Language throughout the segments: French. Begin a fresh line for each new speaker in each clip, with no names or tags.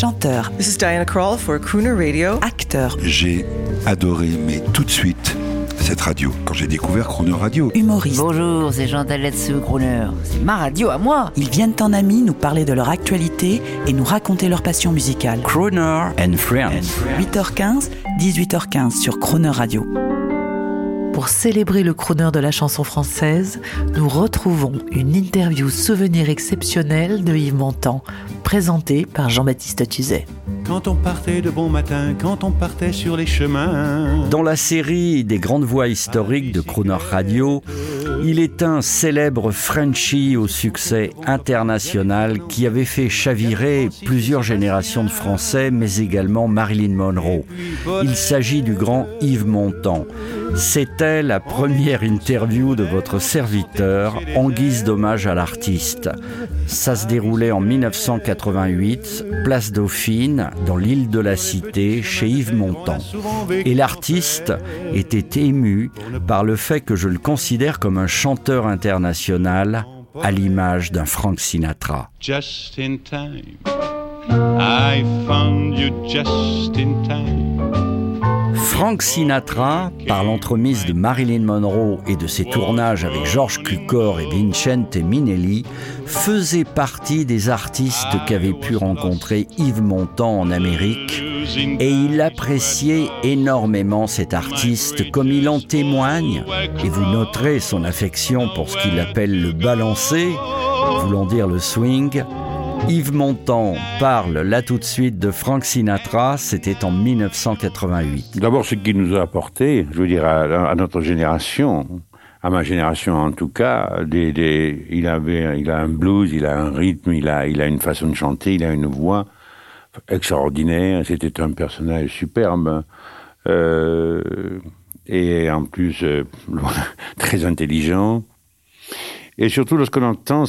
Chanteur.
This is Diana Krall for Crooner Radio.
Acteur.
J'ai adoré, mais tout de suite, cette radio, quand j'ai découvert Crooner Radio.
Humoriste.
Bonjour, c'est Jean Taletsu, Crooner. C'est ma radio à moi.
Ils viennent en amis nous parler de leur actualité et nous raconter leur passion musicale.
Crooner and Friends.
8h15, 18h15 sur Crooner Radio.
Pour célébrer le crooner de la chanson française, nous retrouvons une interview souvenir exceptionnelle de Yves Montand, présentée par Jean-Baptiste Tuzet.
Quand on partait de bon matin, quand on partait sur les chemins.
Dans la série des grandes voix historiques de Crooner Radio, il est un célèbre Frenchie au succès international qui avait fait chavirer plusieurs générations de Français, mais également Marilyn Monroe. Il s'agit du grand Yves Montand. C'était la première interview de votre serviteur en guise d'hommage à l'artiste. Ça se déroulait en 1988, place Dauphine, dans l'île de la Cité, chez Yves Montand. Et l'artiste était ému par le fait que je le considère comme un chanteur international, à l'image d'un Frank Sinatra.
Just in time, I found you just in time.
Frank Sinatra, par l'entremise de Marilyn Monroe et de ses tournages avec George Cukor et Vincente Minnelli, faisait partie des artistes qu'avait pu rencontrer Yves Montand en Amérique, et il appréciait énormément cet artiste comme il en témoigne, et vous noterez son affection pour ce qu'il appelle le balancé, voulant dire le swing. Yves Montand parle là tout de suite de Frank Sinatra, c'était en 1988.
D'abord, ce qu'il nous a apporté, je veux dire, à notre génération, à ma génération en tout cas, il a un blues, il a un rythme, il a une façon de chanter, il a une voix extraordinaire, c'était un personnage superbe, et en plus très intelligent. Et surtout, lorsqu'on entend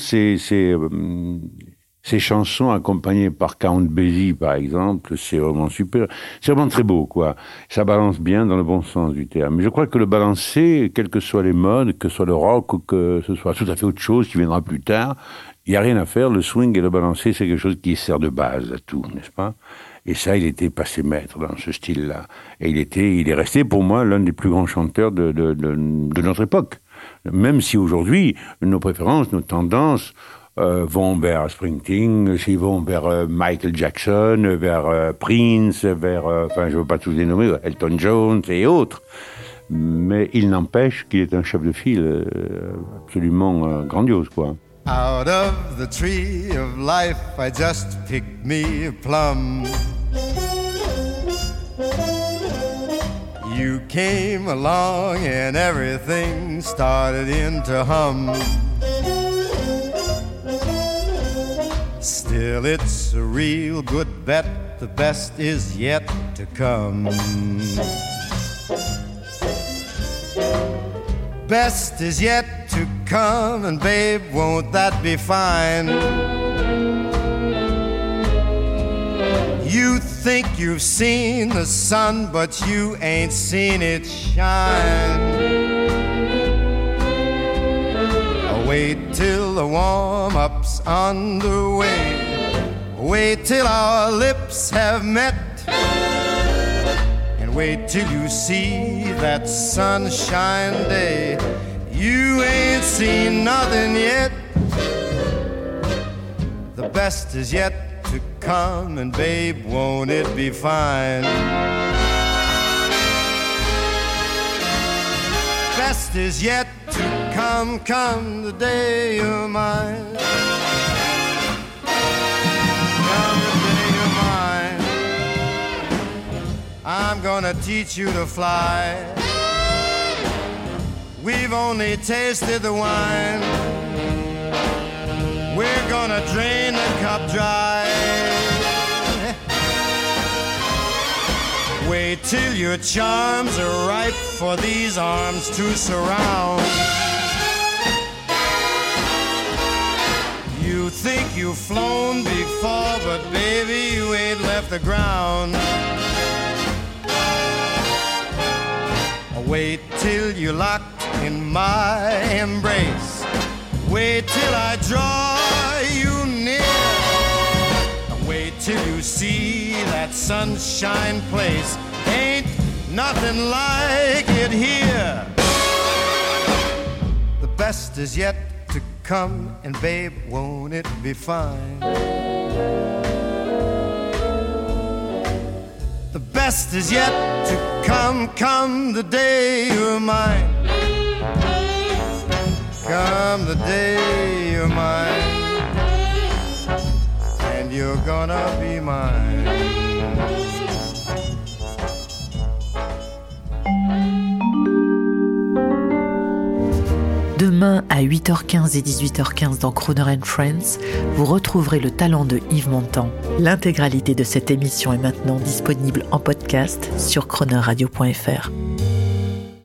ces chansons accompagnées par Count Basie, par exemple, c'est vraiment super. C'est vraiment très beau, quoi. Ça balance bien dans le bon sens du terme. Mais je crois que le balancer, quelles que soient les modes, que ce soit le rock ou que ce soit tout à fait autre chose qui viendra plus tard, il n'y a rien à faire. Le swing et le balancer, c'est quelque chose qui sert de base à tout, n'est-ce pas? Et ça, il était passé maître dans ce style-là. Et il est resté pour moi l'un des plus grands chanteurs de notre époque. Même si aujourd'hui, nos préférences, nos tendances, vont vers Springsteen, s'ils vont vers Michael Jackson, vers Prince, vers, enfin je ne veux pas tous les nommer, Elton John et autres. Mais il n'empêche qu'il est un chef de file absolument grandiose, quoi.
Out of the tree of life I just picked me a plum. You came along and everything started into hum. Still, it's a real good bet, the best is yet to come. Best is yet to come, and babe, won't that be fine? You think you've seen the sun, but you ain't seen it shine. Wait till the warm-up's underway. Wait till our lips have met. And wait till you see that sunshine day. You ain't seen nothing yet. The best is yet to come, and babe, won't it be fine? Best is yet to come, come the day you're mine. Come the day you're mine. I'm gonna teach you to fly. We've only tasted the wine. We're gonna drain the cup dry. Wait till your charms are ripe for these arms to surround. You think you've flown before, but baby, you ain't left the ground. Wait till you're locked in my embrace. Wait till I draw you near. Wait till you see sunshine place. Ain't nothing like it here. The best is yet to come, and babe, won't it be fine? The best is yet to come, come the day you're mine. Come the day you're mine, and you're gonna be mine.
Demain à 8h15 et 18h15 dans Crooner and Friends, vous retrouverez le talent de Yves Montand. L'intégralité de cette émission est maintenant disponible en podcast sur croonerradio.fr.